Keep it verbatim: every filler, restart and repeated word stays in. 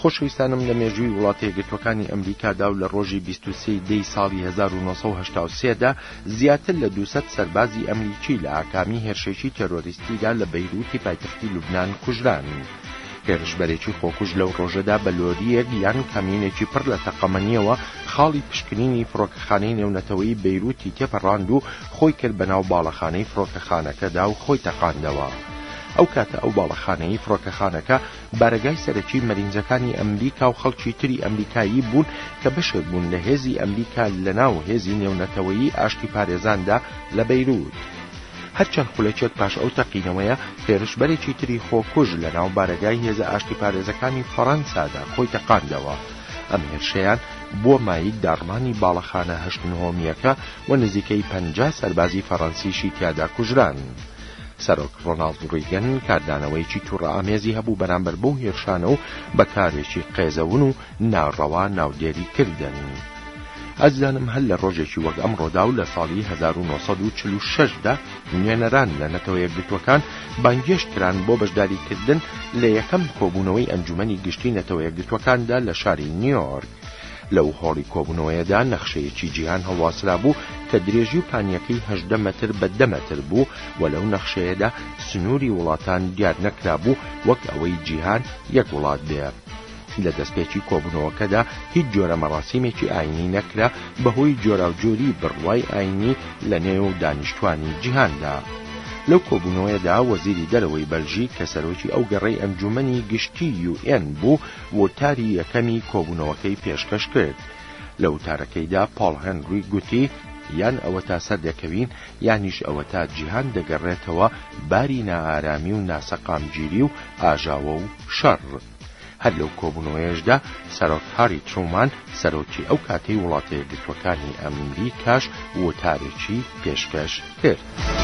خۆشەویستانم لە مێژووی وڵاتە یەکگرتووەکانی ئەمریکادا و لە ڕۆژی بیست و سێی دەی ساڵی هەزار و نۆ سەد و هەشتا و سێ دا زیاتر لە دووسەد سەربازی ئەمریکی لە ئاکامی هێرشێکی تێرۆریستیدا لە بەیروتی پایتەختی لوبنان کوژران. هێرشبەرێکی خۆکوژ لەو ڕۆژەدا بە لۆریەک یان کامینێکی پڕ لە تەقەمەنیەوە خاڵی پشکنینی فڕۆکەخانەی نێونەتەوەی بەیروتی تێپەڕاند و خۆی کرد بەناو باڵەخانەی فڕۆکەخانەکەدا و خۆی تەقاندەوە. ئەو کاتە ئەو باڵەخانەی فڕۆکەخانەکە بارگای سەرەکی مەرینجەکانی ئەمریکا و خەڵکی تری ئەمریکایی بوون کە بەشێک بوون لە هێزی ئەمریکا لەناو هێزی نێونەتەوەیی ئاشتی پارێزاندا لە بەیروت. هەرچەند خولەکێک پاش ئەو تەقینەوەیە هێرشبەرێکی تری خۆکوژ لەناو بارگای هێزە ئاشتی پارێزەکانی فەڕەنسادا خۆی تەقاندەوە. ئەم هێرشەیان بۆ مایی داڕمانی باڵەخانە هەشت نهۆمیەکە و نزیکەی پەنجا سەربازی فەڕەنسیشی تیادا کوژران. سەرۆک ڕۆناڵد ڕیگەن کاردانەوەیکی تووڕە ئامێزی هەبوو بەرامبەر بەو هێرشانە و بەکارێکی قێزەون و ناڕەوا ناودێری کردن. ئەزانم هەل لە ڕۆژێکی وەک ئەمڕۆدا و لە ساڵی هەزار و نۆ سەد و چل و شەش دا نوێنەران لە نەتەوە یەکگرتووەکان بانگێشتکران بۆ بەشداریکردن لە یەکەم کۆبوونەوەی ئەنجومەنی گشتی نەتەوە یەکگرتووەکاندا لە شاری نیویۆرک. لەو هۆڵی کۆبوونەوەیەدا نەخشەیەکی جیهان هەڵواسرا بوو کە درێژی و پانیەکەی هەژدە مەتر بە دە مەتر بوو و لەو نەخشەیەدا سنووری وڵاتان دیار نەکرا بوو وەک ئەوەی جیهان یەک وڵات بێ. لە دەستپێکی کۆبوونەوەکەدا هیچ جۆرە مەڕاسیمێکی ئاینی نەکرا بەهۆی جۆراوجۆری بڕوای ئاینی لە نێو دانیشتوانی جیهاندا. لەو کۆبوونەوەیەدا وەزیری دەرەوەی بەلژیک کە سەرۆکی ئەو گەڕەی ئەنجومەنی گشتی یو ئێن بوو وتاری یەکەمی کۆبوونەوەکەی پێشکەش کرد. لە وتارەکەیدا پاڵ هێنری گوتی یان ئەوە تا سەر دەکەوین یانیش ئەوە تا جیهان دەگەڕێتەوە باری نائارامی و ناسەقامگیری و ئاژاوە و شەڕ. هەر لەو کۆبوونەوەیەشدا سەرۆک هاری ترومان سەرۆکی ئەو کاتەی وڵاتە یەکگرتووەکانی ئەمریکاش وتارێکی پێشکەش کرد.